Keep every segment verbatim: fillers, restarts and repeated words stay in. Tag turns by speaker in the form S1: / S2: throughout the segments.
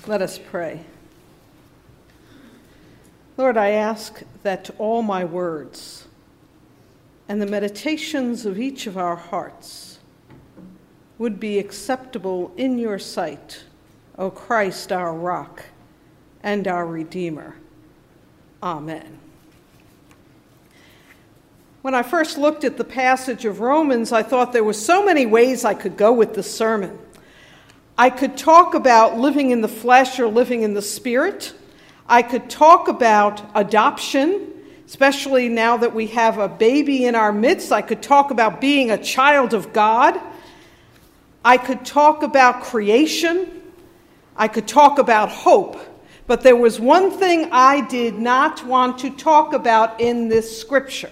S1: Let us pray. Lord, I ask that all my words and the meditations of each of our hearts would be acceptable in your sight, O Christ, our rock and our Redeemer. Amen. When I first looked at the passage of Romans, I thought there were so many ways I could go with the sermon. I could talk about living in the flesh or living in the spirit. I could talk about adoption, especially now that we have a baby in our midst. I could talk about being a child of God. I could talk about creation. I could talk about hope. But there was one thing I did not want to talk about in this scripture.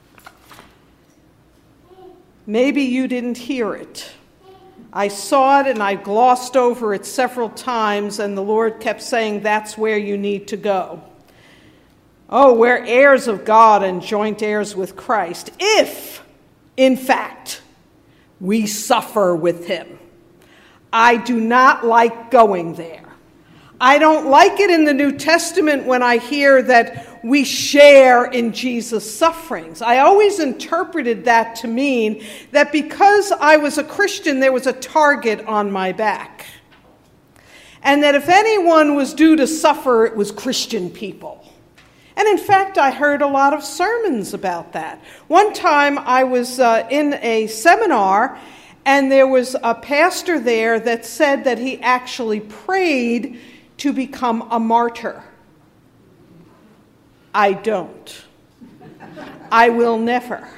S1: Maybe you didn't hear it. I saw it and I glossed over it several times, and the Lord kept saying, that's where you need to go. Oh, we're heirs of God and joint heirs with Christ, if, in fact, we suffer with him. I do not like going there. I don't like it in the New Testament when I hear that we share in Jesus' sufferings. I always interpreted that to mean that because I was a Christian, there was a target on my back. And that if anyone was due to suffer, it was Christian people. And in fact, I heard a lot of sermons about that. One time I was uh, in a seminar, and there was a pastor there that said that he actually prayed to become a martyr. I don't. I will never.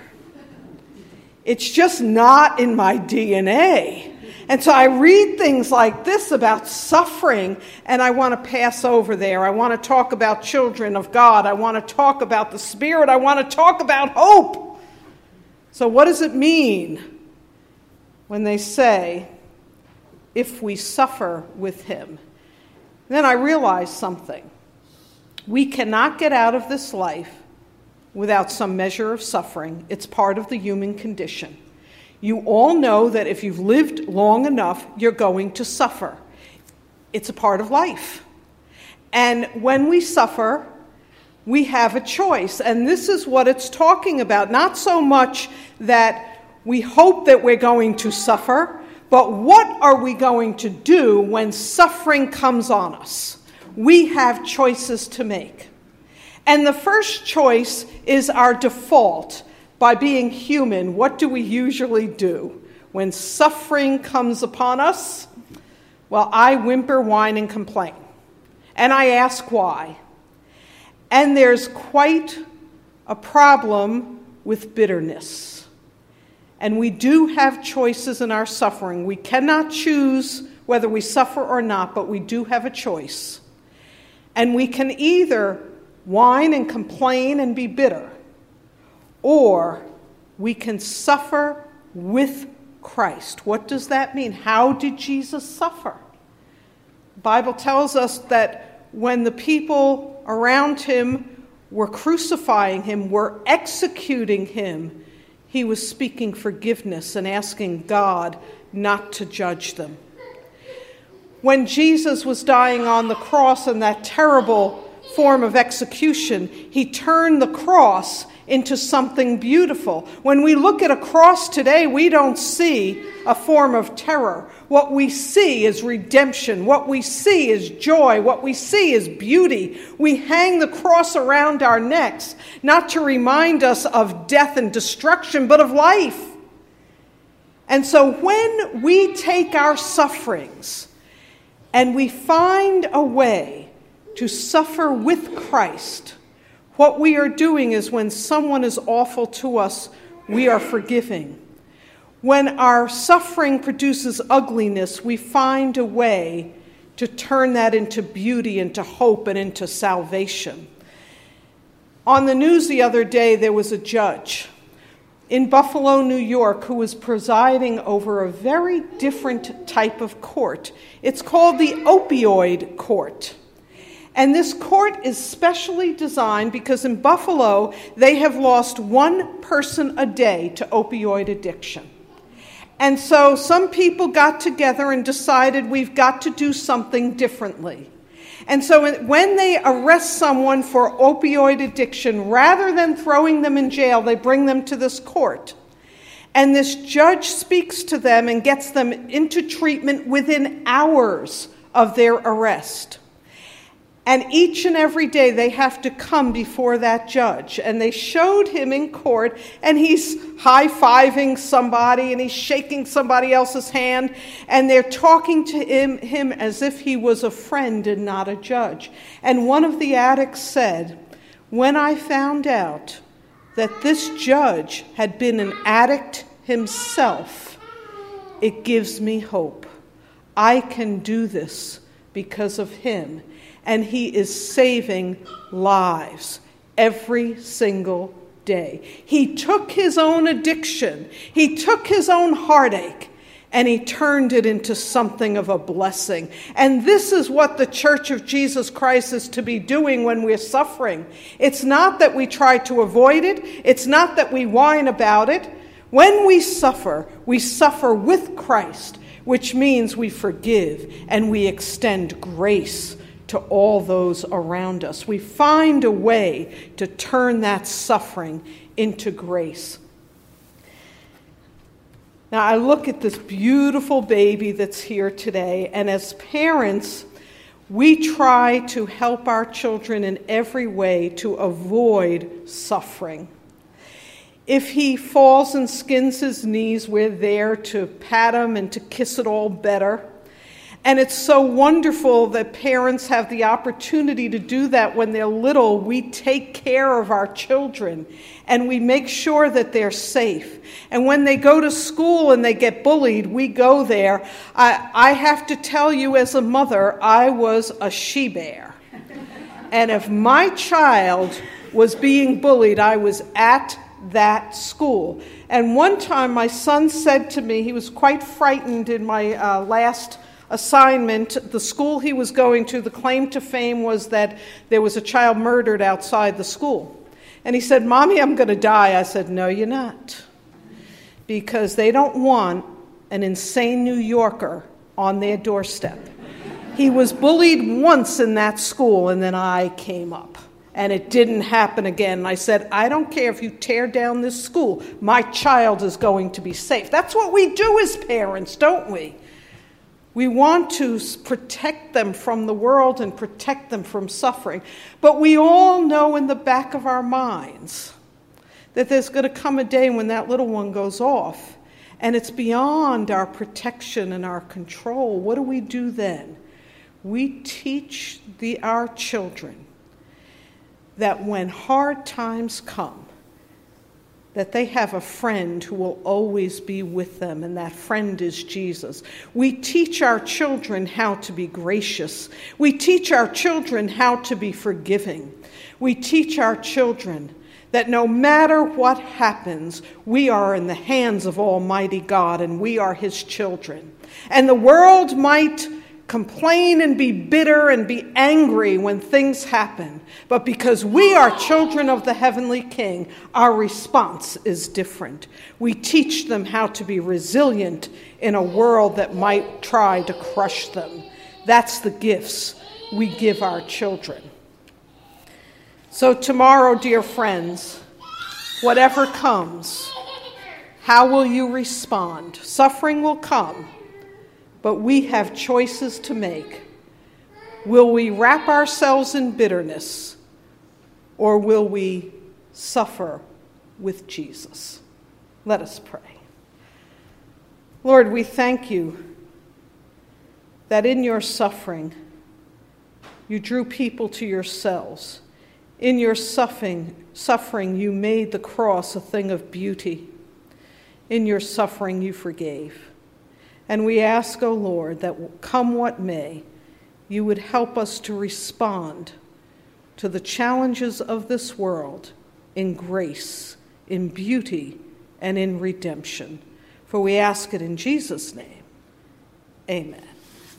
S1: It's just not in my D N A. And so I read things like this about suffering, and I want to pass over there. I want to talk about children of God. I want to talk about the Spirit. I want to talk about hope. So what does it mean when they say, if we suffer with him? Then I realized something. We cannot get out of this life without some measure of suffering. It's part of the human condition. You all know that if you've lived long enough, you're going to suffer. It's a part of life. And when we suffer, we have a choice. And this is what it's talking about. Not so much that we hope that we're going to suffer, but what are we going to do when suffering comes on us? We have choices to make. And the first choice is our default. By being human, what do we usually do when suffering comes upon us? Well, I whimper, whine, and complain. And I ask why. And there's quite a problem with bitterness. And we do have choices in our suffering. We cannot choose whether we suffer or not, but we do have a choice. And we can either whine and complain and be bitter, or we can suffer with Christ. What does that mean? How did Jesus suffer? The Bible tells us that when the people around him were crucifying him, were executing him, he was speaking forgiveness and asking God not to judge them. When Jesus was dying on the cross in that terrible form of execution, he turned the cross into something beautiful. When we look at a cross today, we don't see a form of terror. What we see is redemption. What we see is joy. What we see is beauty. We hang the cross around our necks, not to remind us of death and destruction, but of life. And so when we take our sufferings and we find a way to suffer with Christ, what we are doing is when someone is awful to us, we are forgiving. When our suffering produces ugliness, we find a way to turn that into beauty, into hope, and into salvation. On the news the other day, there was a judge in Buffalo, New York, who was presiding over a very different type of court. It's called the opioid court. And this court is specially designed because in Buffalo, they have lost one person a day to opioid addiction. And so some people got together and decided we've got to do something differently. And so when they arrest someone for opioid addiction, rather than throwing them in jail, they bring them to this court. And this judge speaks to them and gets them into treatment within hours of their arrest. And each and every day they have to come before that judge. And they showed him in court, and he's high-fiving somebody, and he's shaking somebody else's hand, and they're talking to him, him as if he was a friend and not a judge. And one of the addicts said, "When I found out that this judge had been an addict himself, it gives me hope. I can do this because of him. And he is saving lives every single day." He took his own addiction, he took his own heartache, and he turned it into something of a blessing. And this is what the Church of Jesus Christ is to be doing when we're suffering. It's not that we try to avoid it. It's not that we whine about it. When we suffer, we suffer with Christ, which means we forgive and we extend grace to all those around us. We find a way to turn that suffering into grace. Now, I look at this beautiful baby that's here today, and as parents, we try to help our children in every way to avoid suffering. If he falls and skins his knees, we're there to pat him and to kiss it all better. And it's so wonderful that parents have the opportunity to do that when they're little. We take care of our children and we make sure that they're safe. And when they go to school and they get bullied, we go there. I, I have to tell you, as a mother, I was a she-bear. And if my child was being bullied, I was at that school. And one time my son said to me, he was quite frightened in my uh, last assignment. The school he was going to, the claim to fame was that there was a child murdered outside the school. And he said, "Mommy, I'm going to die." I said, "No, you're not." Because they don't want an insane New Yorker on their doorstep. He was bullied once in that school, and then I came up. And it didn't happen again. And I said, "I don't care if you tear down this school. My child is going to be safe." That's what we do as parents, don't we? We want to protect them from the world and protect them from suffering. But we all know in the back of our minds that there's going to come a day when that little one goes off, and it's beyond our protection and our control. What do we do then? We teach the, our children that when hard times come, that they have a friend who will always be with them, and that friend is Jesus. We teach our children how to be gracious. We teach our children how to be forgiving. We teach our children that no matter what happens, we are in the hands of Almighty God, and we are His children. And the world might complain and be bitter and be angry when things happen. But because we are children of the Heavenly King, our response is different. We teach them how to be resilient in a world that might try to crush them. That's the gifts we give our children. So tomorrow, dear friends, whatever comes, how will you respond? Suffering will come. But we have choices to make. Will we wrap ourselves in bitterness, or will we suffer with Jesus? Let us pray. Lord, we thank you that in your suffering, you drew people to yourselves. In your suffering, suffering, you made the cross a thing of beauty. In your suffering, you forgave. And we ask, O Lord, that come what may, you would help us to respond to the challenges of this world in grace, in beauty, and in redemption. For we ask it in Jesus' name. Amen.